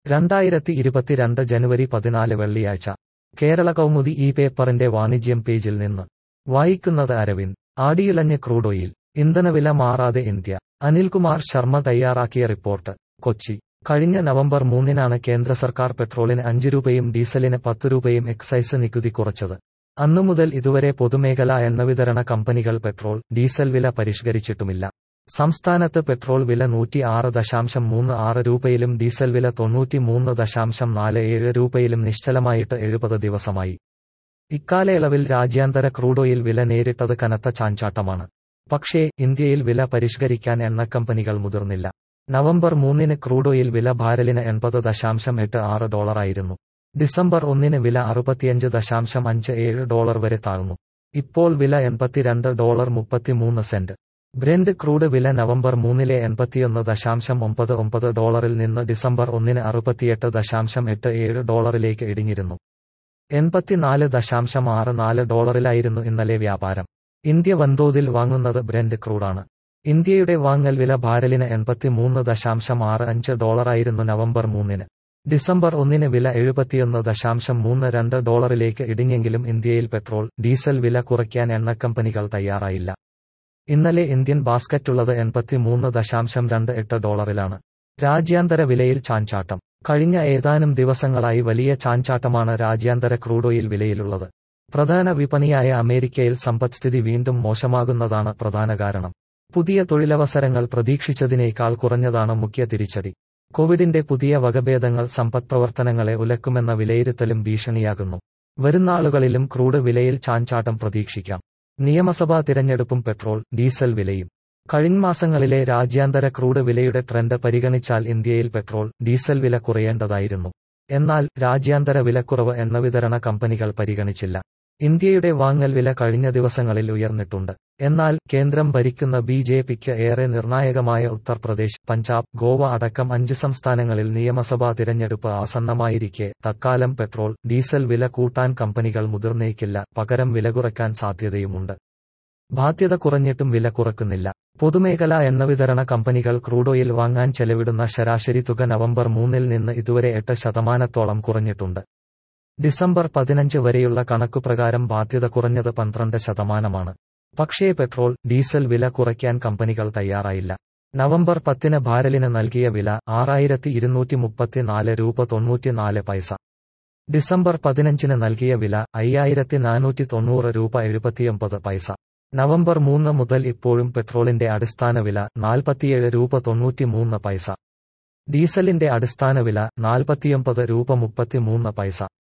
2022 ജനുവരി 14 വെള്ളിയാഴ്ച കേരള കൗമുദി ഈ പേപ്പറിന്റെ വാണിജ്യം പേജിൽ നിന്ന് വായിക്കുന്നത് അരവിന്ദ്. ആടിയുലഞ്ഞ് ക്രൂഡ് ഓയിൽ, ഇന്ധനവില മാറാതെ ഇന്ത്യ. അനിൽകുമാർ ശർമ്മ തയ്യാറാക്കിയ റിപ്പോർട്ട്, കൊച്ചി. കഴിഞ്ഞ നവംബർ 3-നാണ് കേന്ദ്ര സർക്കാർ പെട്രോളിന് 5 രൂപയും ഡീസലിന് 10 രൂപയും എക്സൈസ് നികുതി കുറച്ചത്. അന്നുമുതൽ ഇതുവരെ പൊതുമേഖലാ എണ്ണവിതരണ കമ്പനികൾ പെട്രോൾ, ഡീസൽ വില പരിഷ്കരിച്ചിട്ടുമില്ല. സംസ്ഥാനത്ത് പെട്രോൾ വില 106.36 രൂപയിലും ഡീസൽ വില 93.47 രൂപയിലും നിശ്ചലമായിട്ട് 70 ദിവസമായി. ഇക്കാലയളവിൽ രാജ്യാന്തര ക്രൂഡ് ഓയിൽ വില നേരിട്ടത് കനത്ത ചാഞ്ചാട്ടമാണ്. പക്ഷേ ഇന്ത്യയിൽ വില പരിഷ്കരിക്കാൻ എണ്ണക്കമ്പനികൾ മുതിർന്നില്ല. നവംബർ 3-ന് ക്രൂഡ് ഓയിൽ വില ബാരലിന് $80.86 ആയിരുന്നു. ഡിസംബർ 1-ന് വില $65.57 വരെ താഴ്ന്നു. ഇപ്പോൾ വില $82.33. ബ്രെന്റ് ക്രൂഡ് വില നവംബർ 3-ലെ $81.99 നിന്ന് ഡിസംബർ 1-ന് $68.87 ഇടിഞ്ഞിരുന്നു. $84.64 ഇന്നലെ വ്യാപാരം. ഇന്ത്യ വൻതോതിൽ വാങ്ങുന്നത് ബ്രെന്റ് ക്രൂഡാണ്. ഇന്ത്യയുടെ വാങ്ങൽ വില ബാരലിന് $85.65 ആയിരുന്നു നവംബർ 3-ന്. ഡിസംബർ 1-ന് വില $71.32 ഇടിഞ്ഞെങ്കിലും ഇന്ത്യയിൽ പെട്രോൾ, ഡീസൽ വില കുറയ്ക്കാൻ എണ്ണക്കമ്പനികൾ തയ്യാറായില്ല. ഇന്നലെ ഇന്ത്യൻ ബാസ്ക്കറ്റുള്ളത് $83.28. രാജ്യാന്തര വിലയിൽ ചാഞ്ചാട്ടം. കഴിഞ്ഞ ഏതാനും ദിവസങ്ങളായി വലിയ ചാഞ്ചാട്ടമാണ് രാജ്യാന്തര ക്രൂഡ് ഓയിൽ വിലയിലുള്ളത്. പ്രധാന വിപണിയായ അമേരിക്കയിൽ സമ്പദ്സ്ഥിതി വീണ്ടും മോശമാകുന്നതാണ് പ്രധാന കാരണം. പുതിയ തൊഴിലവസരങ്ങൾ പ്രതീക്ഷിച്ചതിനേക്കാൾ കുറഞ്ഞതാണ് മുഖ്യ തിരിച്ചടി. കോവിഡിന്റെ പുതിയ വകഭേദങ്ങൾ സമ്പദ്പ്രവർത്തനങ്ങളെ ഉലക്കുമെന്ന വിലയിരുത്തലും ഭീഷണിയാകുന്നു. വരുന്നാളുകളിലും ക്രൂഡ് വിലയിൽ ചാഞ്ചാട്ടം പ്രതീക്ഷിക്കാം. നിയമസഭാ തിരഞ്ഞെടുപ്പും പെട്രോൾ, ഡീസൽ വിലയും. കഴിഞ്ഞ മാസങ്ങളിലെ രാജ്യാന്തര ക്രൂഡ് വിലയുടെ ട്രെൻഡ് പരിഗണിച്ചാൽ ഇന്ത്യയിൽ പെട്രോൾ, ഡീസൽ വില കുറയേണ്ടതായിരുന്നു. എന്നാൽ രാജ്യാന്തര വിലക്കുറവ് എണ്ണവിതരണ കമ്പനികൾ പരിഗണിച്ചില്ല. ഇന്ത്യയുടെ വാങ്ങൽ വില കഴിഞ്ഞ ദിവസങ്ങളിൽ ഉയർന്നിട്ടുണ്ട്. എന്നാൽ കേന്ദ്രം ഭരിക്കുന്ന ബിജെപിക്ക് ഏറെ നിർണായകമായ ഉത്തർപ്രദേശ്, പഞ്ചാബ്, ഗോവ അടക്കം 5 സംസ്ഥാനങ്ങളിൽ നിയമസഭാ തിരഞ്ഞെടുപ്പ് ആസന്നമായിരിക്കെ തൽക്കാലം പെട്രോൾ, ഡീസൽ വില കൂട്ടാൻ കമ്പനികൾ മുതിർന്നേക്കില്ല. പകരം വില കുറയ്ക്കാൻ സാധ്യതയുമുണ്ട്. ബാധ്യത കുറഞ്ഞിട്ടും വില കുറക്കുന്നില്ല. പൊതുമേഖലാ എണ്ണവിതരണ കമ്പനികൾ ക്രൂഡ് ഓയിൽ വാങ്ങാൻ ചെലവിടുന്ന ശരാശരി തുക നവംബർ 3-ൽ നിന്ന് ഇതുവരെ 8% കുറഞ്ഞിട്ടുണ്ട്. ഡിസംബർ 15 വരെയുള്ള കണക്കുപ്രകാരം ബാധ്യത കുറഞ്ഞത് 12%. പക്ഷേ പെട്രോൾ, ഡീസൽ വില കുറയ്ക്കാൻ കമ്പനികൾ തയ്യാറായില്ല. നവംബർ 10-ന് ബാരലിന് നൽകിയ വില $6,234.94. ഡിസംബർ 15-ന് നൽകിയ വില $5,490.79. നവംബർ 3 മുതൽ ഇപ്പോഴും പെട്രോളിന്റെ അടിസ്ഥാന വില $47.93. ഡീസലിന്റെ അടിസ്ഥാന വില $49.33.